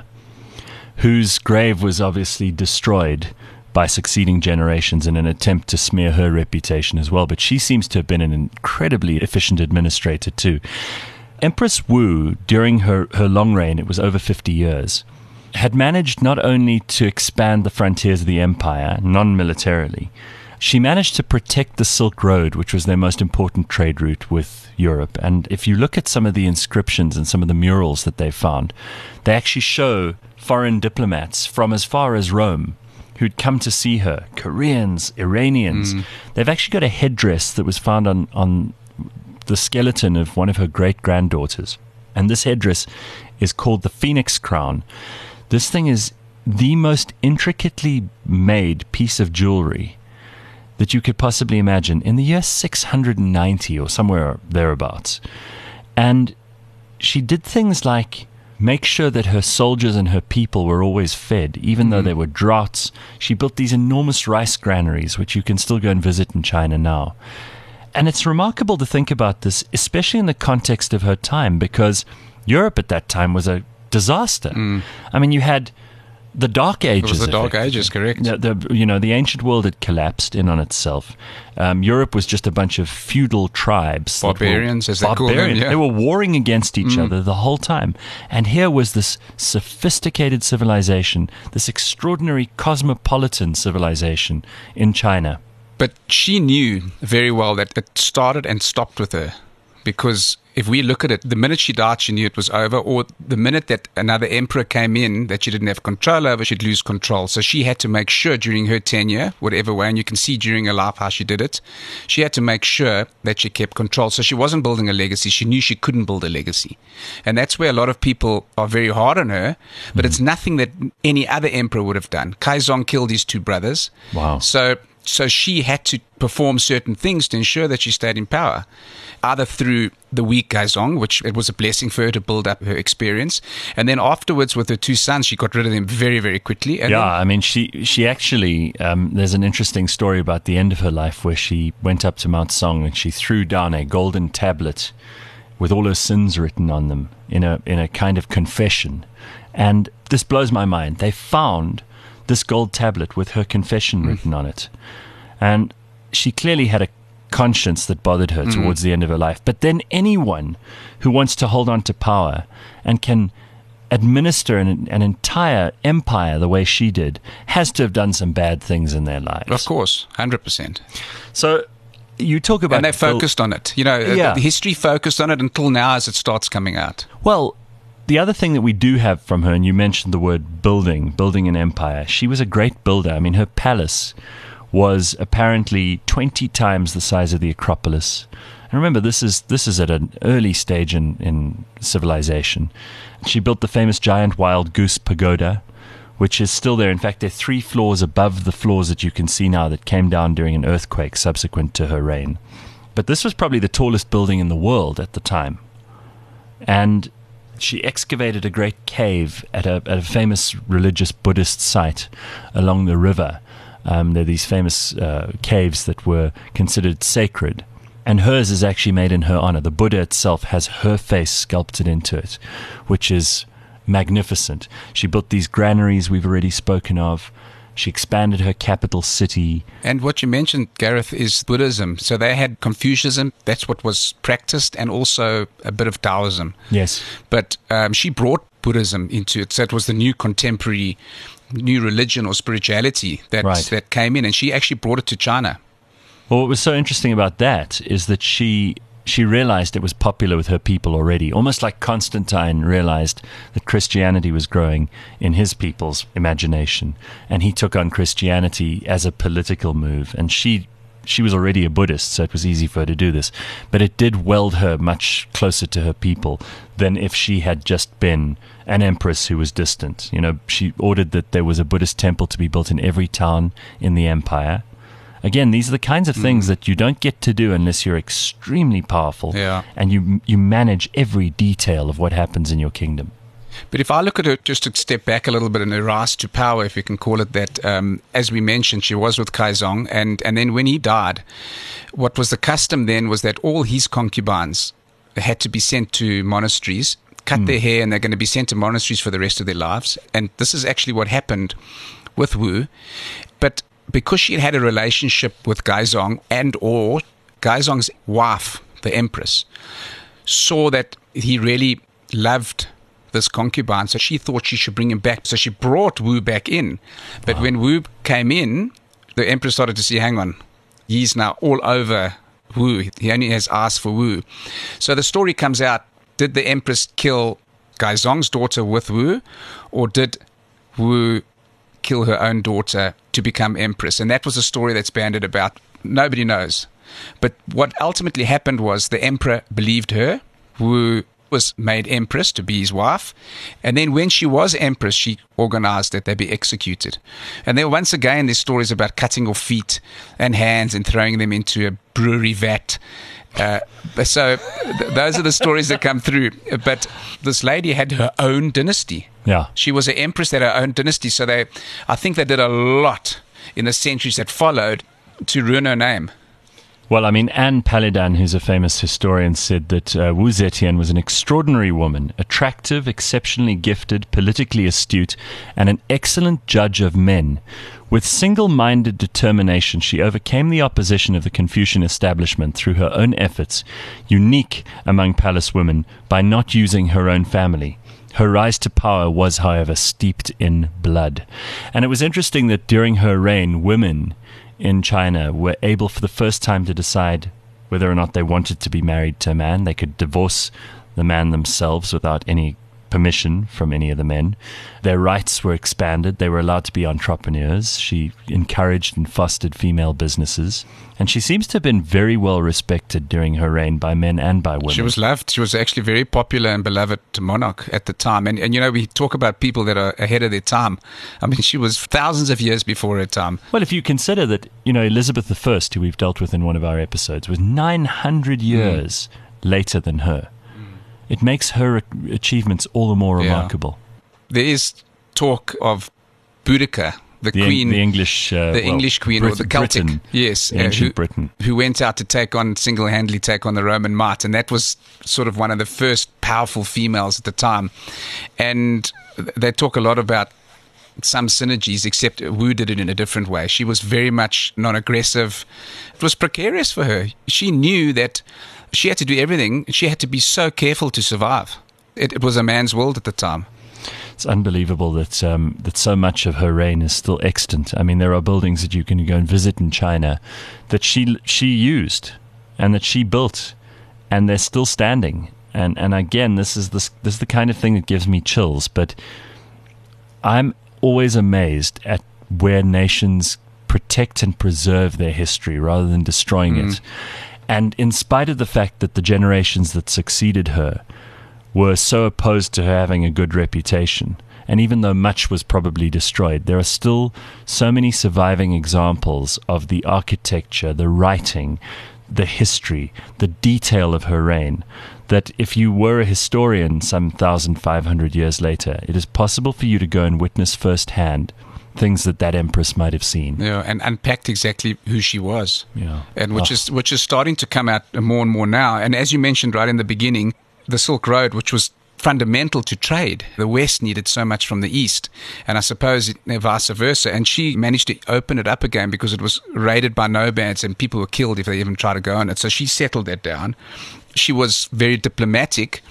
whose grave was obviously destroyed by succeeding generations in an attempt to smear her reputation as well. But she seems to have been an incredibly efficient administrator too. Empress Wu, during her long reign, it was over 50 years, had managed not only to expand the frontiers of the empire, non-militarily, she managed to protect the Silk Road, which was their most important trade route with Europe. And if you look at some of the inscriptions and some of the murals that they found, they actually show foreign diplomats from as far as Rome who'd come to see her, Koreans, Iranians. They've actually got a headdress that was found on the skeleton of one of her great-granddaughters. And this headdress is called the Phoenix Crown. This thing is the most intricately made piece of jewelry that you could possibly imagine in the year 690 or somewhere thereabouts. And she did things like make sure that her soldiers and her people were always fed, even though there were droughts. She built these enormous rice granaries, which you can still go and visit in China now. And it's remarkable to think about this, especially in the context of her time, because Europe at that time was a disaster. I mean, you had the Dark Ages. It was the Dark Ages, correct. The ancient world had collapsed in on itself. Europe was just a bunch of feudal tribes. Barbarians, as they call them. Yeah. They were warring against each other the whole time. And here was this sophisticated civilization, this extraordinary cosmopolitan civilization in China. But she knew very well that it started and stopped with her. Because if we look at it, the minute she died, she knew it was over. Or the minute that another emperor came in that she didn't have control over, she'd lose control. So she had to make sure during her tenure, whatever way, and you can see during her life how she did it, she had to make sure that she kept control. So she wasn't building a legacy. She knew she couldn't build a legacy. And that's where a lot of people are very hard on her. But it's nothing that any other emperor would have done. Kaizong killed his two brothers. Wow. So she had to perform certain things to ensure that she stayed in power, either through the weak Kaizong, which it was a blessing for her to build up her experience, and then afterwards with her two sons, she got rid of them very, very quickly. And I mean, she actually, there's an interesting story about the end of her life where she went up to Mount Song and she threw down a golden tablet with all her sins written on them in a kind of confession. And this blows my mind. They found this gold tablet with her confession written on it. And she clearly had a conscience that bothered her towards the end of her life. But then anyone who wants to hold on to power and can administer an entire empire the way she did has to have done some bad things in their lives. Of course, 100%. So you talk about... And they focused on it. The history focused on it until now as it starts coming out. Well, the other thing that we do have from her, and you mentioned the word building an empire, she was a great builder. I mean, her palace was apparently 20 times the size of the Acropolis. And remember, this is at an early stage in civilization. She built the famous giant wild goose pagoda, which is still there. In fact, they're 3 floors above the floors that you can see now that came down during an earthquake subsequent to her reign. But this was probably the tallest building in the world at the time. And she excavated a great cave at a famous religious Buddhist site along the river. There are these famous caves that were considered sacred. And hers is actually made in her honor. The Buddha itself has her face sculpted into it, which is magnificent. She built these granaries we've already spoken of. She expanded her capital city. And what you mentioned, Gareth, is Buddhism. So they had Confucianism. That's what was practiced, and also a bit of Taoism. Yes. But she brought Buddhism into it. So it was the new contemporary, new religion or spirituality that came in, and she actually brought it to China. Well, what was so interesting about that is that she realized it was popular with her people already, almost like Constantine realized that Christianity was growing in his people's imagination, and he took on Christianity as a political move. And she was already a Buddhist, so it was easy for her to do this. But it did weld her much closer to her people than if she had just been an empress who was distant. You know, she ordered that there was a Buddhist temple to be built in every town in the empire. Again, these are the kinds of things that you don't get to do unless you're extremely powerful, and you manage every detail of what happens in your kingdom. But if I look at her, just to step back a little bit, in her rise to power, if you can call it that, as we mentioned, she was with Kaizong, and then when he died, what was the custom then was that all his concubines had to be sent to monasteries, cut their hair, and they're going to be sent to monasteries for the rest of their lives. And this is actually what happened with Wu. But because she had a relationship with Kaizong, or Kaizong's wife, the empress, saw that he really loved this concubine, so she thought she should bring him back. So she brought Wu back in. But when Wu came in, the empress started to see, hang on, he's now all over Wu. He only has eyes for Wu. So the story comes out, did the empress kill Kaizong's daughter with Wu, or did Wu kill her own daughter to become empress? And that was a story that's bandied about. Nobody knows. But what ultimately happened was the emperor believed her. Wu was made empress to be his wife. And then when she was empress, she organized that they be executed. And then once again, there's stories about cutting off feet and hands and throwing them into a brewery vat. So those are the stories that come through. But this lady had her own dynasty. Yeah. She was an empress that had her own dynasty. So I think they did a lot in the centuries that followed to ruin her name. Well, I mean, Anne Paludan, who's a famous historian, said that Wu Zetian was an extraordinary woman, attractive, exceptionally gifted, politically astute, and an excellent judge of men. With single-minded determination, she overcame the opposition of the Confucian establishment through her own efforts, unique among palace women, by not using her own family. Her rise to power was, however, steeped in blood. And it was interesting that during her reign, women in China were able for the first time to decide whether or not they wanted to be married to a man. They could divorce the man themselves without any permission from any of the men. Their rights were expanded. They were allowed to be entrepreneurs. She encouraged and fostered female businesses. And she seems to have been very well respected during her reign by men and by women. She was loved. She was actually very popular and beloved monarch at the time. And you know, we talk about people that are ahead of their time. I mean, she was thousands of years before her time. Well, if you consider that, you know, Elizabeth I, who we've dealt with in one of our episodes, was 900 years later than her. It makes her achievements all the more remarkable. There is talk of Boudica, the queen, the English queen, or the Celtic, Britain, yes, ancient Britain, who went out to single-handedly take on the Roman might, and that was sort of one of the first powerful females at the time. And they talk a lot about some synergies, except Wu did it in a different way. She was very much non-aggressive. It was precarious for her. She knew that she had to do everything. She had to be so careful to survive. It was a man's world at the time. It's unbelievable that so much of her reign is still extant. I mean, there are buildings that you can go and visit in China that she used and that she built, and they're still standing. And again, this is the kind of thing that gives me chills. But I'm always amazed at where nations protect and preserve their history rather than destroying it. And in spite of the fact that the generations that succeeded her were so opposed to her having a good reputation, and even though much was probably destroyed, there are still so many surviving examples of the architecture, the writing, the history, the detail of her reign, that if you were a historian some 1,500 years later, it is possible for you to go and witness firsthand things that empress might have seen. Yeah, and unpacked exactly who she was. Yeah. And which is starting to come out more and more now. And as you mentioned right in the beginning, the Silk Road, which was fundamental to trade. The West needed so much from the East, and I suppose vice versa. And she managed to open it up again because it was raided by nomads and people were killed if they even tried to go on it. So she settled that down. She was very diplomatic.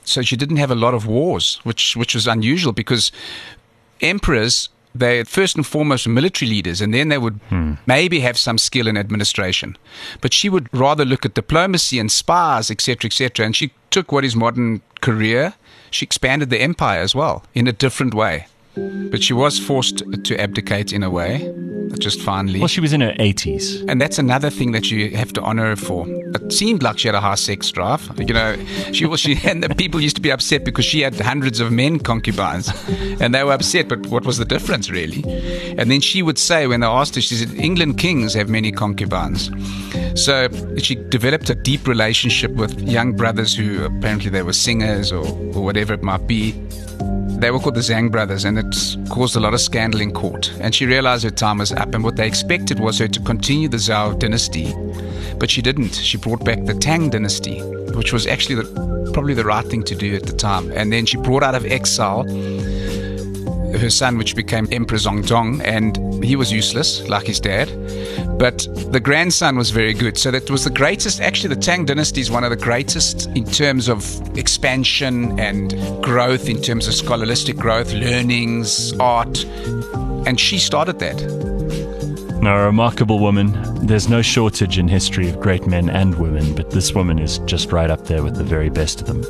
so she didn't have a lot of wars, which was unusual because emperors, they first and foremost were military leaders, and then they would maybe have some skill in administration. But she would rather look at diplomacy and spies, etc., etc. And she took what is modern Korea. She expanded the empire as well in a different way. But she was forced to abdicate in a way, just finally. Well, she was in her 80s. And that's another thing that you have to honor her for. It seemed like she had a high sex drive. You know, and the people used to be upset because she had hundreds of men concubines. And they were upset, but what was the difference, really? And then she would say, when they asked her, she said, England kings have many concubines. So she developed a deep relationship with young brothers who apparently they were singers or whatever it might be. They were called the Zhang brothers, and it caused a lot of scandal in court. And she realized her time was up, and what they expected was her to continue the Zhao dynasty. But she didn't. She brought back the Tang dynasty, which was actually probably the right thing to do at the time. And then she brought out of exile her son, which became Emperor Zongdong, and he was useless, like his dad. But the grandson was very good. So that was the greatest. Actually, the Tang dynasty is one of the greatest in terms of expansion and growth, in terms of scholastic growth, learnings, art. And she started that. Now, a remarkable woman. There's no shortage in history of great men and women, but this woman is just right up there with the very best of them.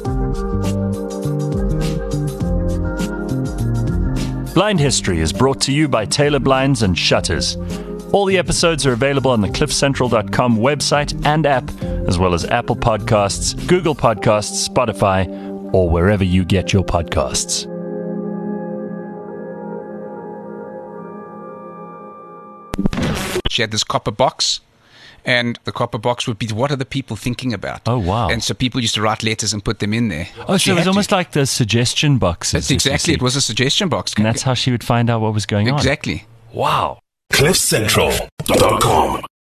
Blind History is brought to you by Taylor Blinds and Shutters. All the episodes are available on the cliffcentral.com website and app, as well as Apple Podcasts, Google Podcasts, Spotify, or wherever you get your podcasts. She had this copper box, and the copper box would be, what are the people thinking about? Oh, wow. And so people used to write letters and put them in there. Oh, so it was almost like the suggestion boxes. That's exactly. It was a suggestion box. And that's how she would find out what was going on. Exactly. Wow. cliffcentral.com